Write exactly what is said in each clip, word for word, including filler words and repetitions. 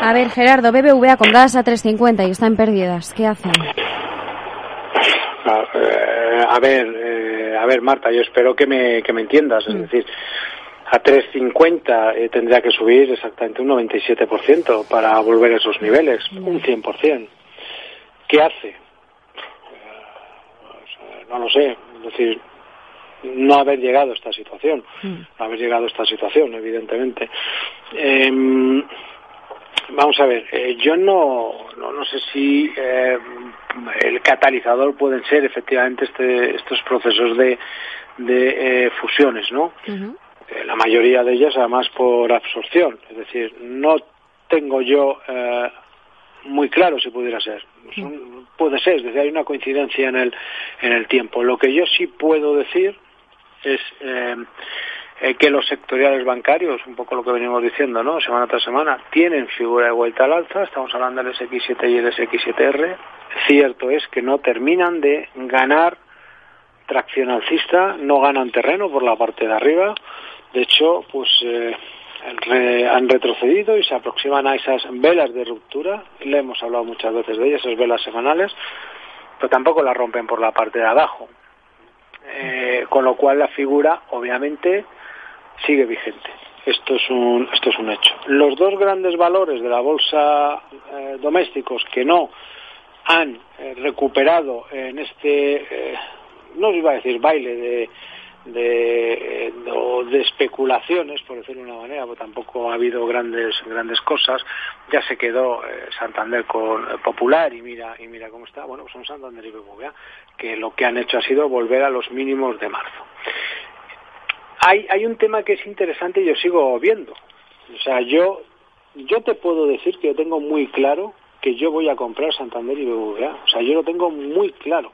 A ver, Gerardo, B B V A compradas a tres cincuenta y está en pérdidas. ¿Qué hacen? A, eh, a ver, eh, a ver, Marta, yo espero que me, que me entiendas. Es mm. decir, a tres cincuenta eh, tendría que subir exactamente un noventa y siete por ciento para volver a esos niveles, mm. un cien por ciento. ¿Qué hace? Eh, no lo sé. Es decir, no haber llegado a esta situación, mm. no haber llegado a esta situación, evidentemente. Eh, vamos a ver, eh, yo no, no no sé si eh, el catalizador pueden ser efectivamente este, estos procesos de, de eh, fusiones, ¿no? Uh-huh. Eh, la mayoría de ellas además por absorción, es decir, no tengo yo eh, muy claro si pudiera ser. Uh-huh. Puede ser, es decir, hay una coincidencia en el en el tiempo. Lo que yo sí puedo decir es eh, eh, que los sectoriales bancarios, un poco lo que venimos diciendo, ¿no? Semana tras semana, tienen figura de vuelta al alza. Estamos hablando del ese equis siete y el ese equis siete erre. Cierto es que no terminan de ganar tracción alcista, no ganan terreno por la parte de arriba. De hecho, pues eh, re, han retrocedido y se aproximan a esas velas de ruptura. Le hemos hablado muchas veces de ellas, esas velas semanales, pero tampoco las rompen por la parte de abajo. Eh, con lo cual la figura obviamente sigue vigente. Esto es un esto es un hecho. Los dos grandes valores de la bolsa eh, domésticos que no han eh, recuperado en este eh, no os iba a decir baile de de, de, de especulaciones, por decirlo de una manera, porque tampoco ha habido grandes grandes cosas. Ya se quedó eh, Santander con eh, Popular y mira y mira cómo está. Bueno, pues son Santander y B B V A, que lo que han hecho ha sido volver a los mínimos de marzo. Hay hay un tema que es interesante y yo sigo viendo. O sea, yo yo te puedo decir que yo tengo muy claro que yo voy a comprar Santander y B B V A. O sea, yo lo tengo muy claro.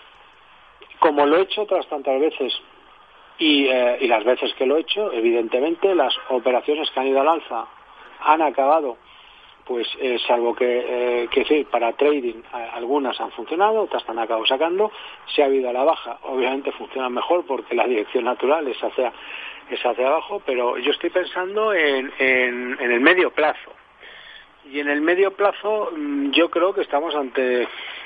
Como lo he hecho otras tantas veces. Y, eh, y las veces que lo he hecho, evidentemente, las operaciones que han ido al alza han acabado, pues eh, salvo que, eh, que decir, para trading eh, algunas han funcionado, otras han acabado sacando. Si ha habido a la baja, obviamente funcionan mejor porque la dirección natural es hacia, es hacia abajo, pero yo estoy pensando en, en, en el medio plazo. Y en el medio plazo yo creo que estamos ante eh,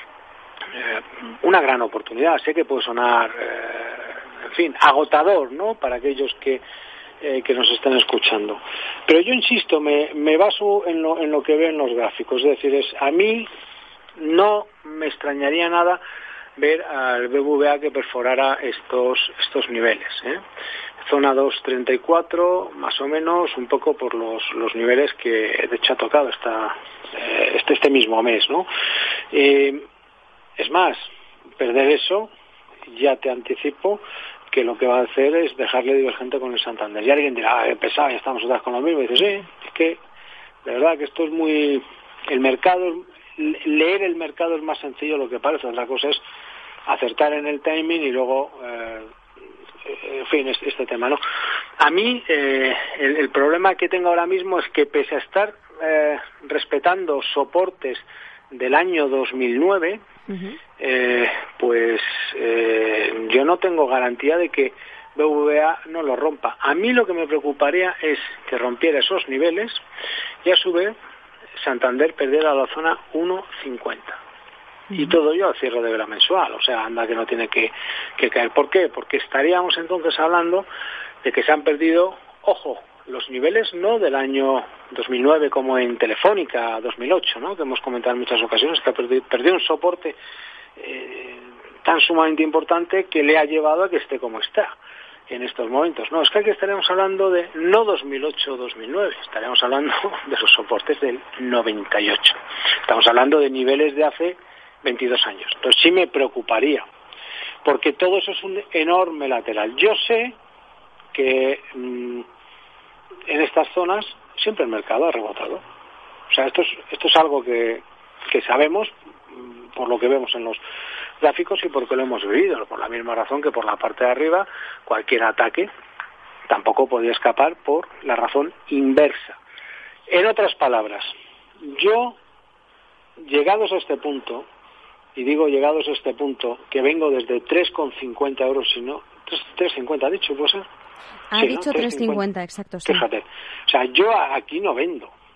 una gran oportunidad. Sé que puede sonar... Eh, en fin, agotador, ¿no?, para aquellos que eh, que nos están escuchando. Pero yo insisto, me, me baso en lo, en lo que veo en los gráficos. Es decir, es a mí no me extrañaría nada ver al B B V A que perforara estos estos niveles, ¿eh? Zona dos treinta y cuatro, más o menos, un poco por los los niveles que de hecho ha tocado esta, eh, este este mismo mes, ¿no? Eh, es más, perder eso, ya te anticipo que lo que va a hacer es dejarle divergente con el Santander. Y alguien dirá, ah, pesado, ya estamos otra vez con lo mismo. Y dice, sí, es que de verdad que esto es muy... El mercado, leer el mercado es más sencillo de lo que parece. Otra cosa es acertar en el timing y luego, eh, en fin, este, este tema, ¿no? A mí, eh, el, el problema que tengo ahora mismo es que pese a estar eh, respetando soportes del año dos mil nueve, uh-huh. eh, pues eh, yo no tengo garantía de que B B V A no lo rompa. A mí lo que me preocuparía es que rompiera esos niveles y a su vez Santander perdiera la zona uno cincuenta. Uh-huh. Y todo ello al cierre de vela mensual. O sea, anda que no tiene que, que caer. ¿Por qué? Porque estaríamos entonces hablando de que se han perdido, ojo, los niveles no del año dos mil nueve como en Telefónica dos mil ocho, ¿no?, que hemos comentado en muchas ocasiones, que ha perdido, perdido un soporte eh, tan sumamente importante que le ha llevado a que esté como está en estos momentos. No, es que aquí estaremos hablando de no dos mil ocho o dos mil nueve, estaremos hablando de los soportes del noventa y ocho. Estamos hablando de niveles de hace veintidós años. Entonces sí me preocuparía, porque todo eso es un enorme lateral. Yo sé que mmm, en estas zonas siempre el mercado ha rebotado. O sea, esto es, esto es algo que, que sabemos por lo que vemos en los gráficos y porque lo hemos vivido, por la misma razón que por la parte de arriba cualquier ataque tampoco podía escapar por la razón inversa. En otras palabras, yo, llegados a este punto, y digo llegados a este punto, que vengo desde tres con cincuenta euros, si no, tres cincuenta, ¿ha dicho, puede ser? Ha sí, dicho ¿no? tres cincuenta, exacto, sí. Fíjate, o sea, yo aquí no vendo.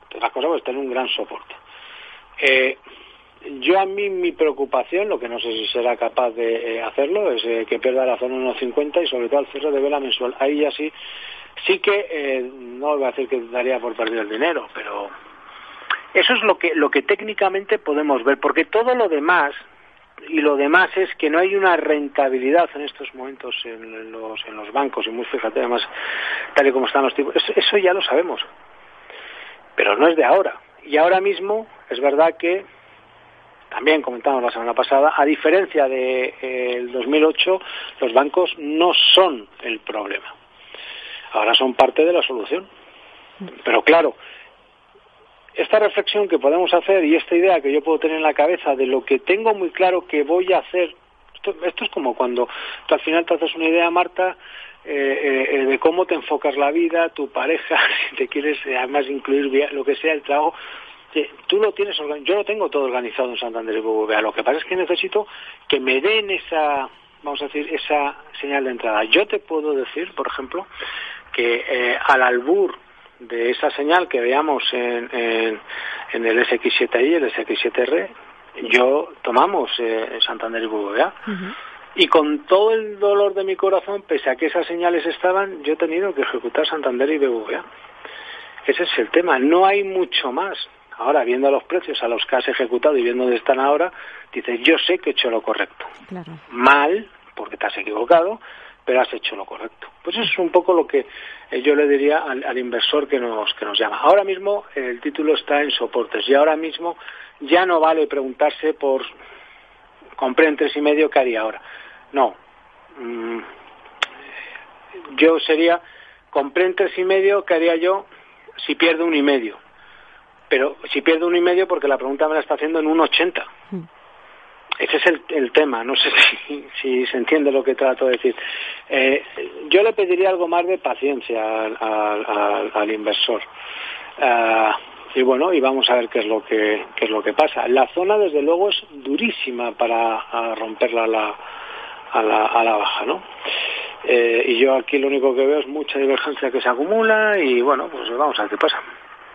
las cosas, pues tener un gran soporte. Eh, yo a mí mi preocupación, lo que no sé si será capaz de eh, hacerlo, es eh, que pierda la zona uno cincuenta y sobre todo el cierre de vela mensual. Ahí ya sí, sí que, eh, no voy a decir que daría por perdido el dinero, pero eso es lo que, lo que técnicamente podemos ver, porque todo lo demás, y lo demás es que no hay una rentabilidad en estos momentos en los, en los bancos, y muy fíjate además, tal y como están los tipos, eso, eso ya lo sabemos, pero no es de ahora. Y ahora mismo es verdad que, también comentamos la semana pasada, a diferencia del de, eh, dos mil ocho, los bancos no son el problema. Ahora son parte de la solución. Pero claro, esta reflexión que podemos hacer y esta idea que yo puedo tener en la cabeza de lo que tengo muy claro que voy a hacer, esto, esto es como cuando tú al final te haces una idea, Marta, eh, eh, de cómo te enfocas la vida, tu pareja, si te quieres eh, además incluir lo que sea, el trabajo, eh, tú lo tienes, yo lo tengo todo organizado en Santander y B B V A, lo que pasa es que necesito que me den esa, vamos a decir, esa señal de entrada. Yo te puedo decir, por ejemplo, que eh, al albur de esa señal que veamos en, en, en el S X siete I, el S X siete R, yo tomamos eh, Santander y B B V A. Uh-huh. Y con todo el dolor de mi corazón, pese a que esas señales estaban, yo he tenido que ejecutar Santander y B B V A. Ese es el tema, no hay mucho más. Ahora, viendo los precios a los que has ejecutado y viendo dónde están ahora, dices, yo sé que he hecho lo correcto. Claro. Mal, porque te has equivocado, pero has hecho lo correcto. Pues eso es un poco lo que yo le diría al, al inversor que nos que nos llama. Ahora mismo el título está en soportes y ahora mismo ya no vale preguntarse por compré en tres y medio, ¿qué haría ahora? No. Mm, yo sería compré en tres y medio, ¿qué haría yo si pierdo un y medio? Pero si pierdo un y medio porque la pregunta me la está haciendo en un ochenta. Mm. Ese es el, el tema, no sé si, si se entiende lo que trato de decir. Eh, yo le pediría algo más de paciencia al, al, al, al inversor. Uh, y bueno, y vamos a ver qué es lo que qué es lo que pasa. La zona, desde luego, es durísima para romperla a la, a la, a la baja, ¿no? Eh, y yo aquí lo único que veo es mucha divergencia que se acumula y bueno, pues vamos a ver qué pasa.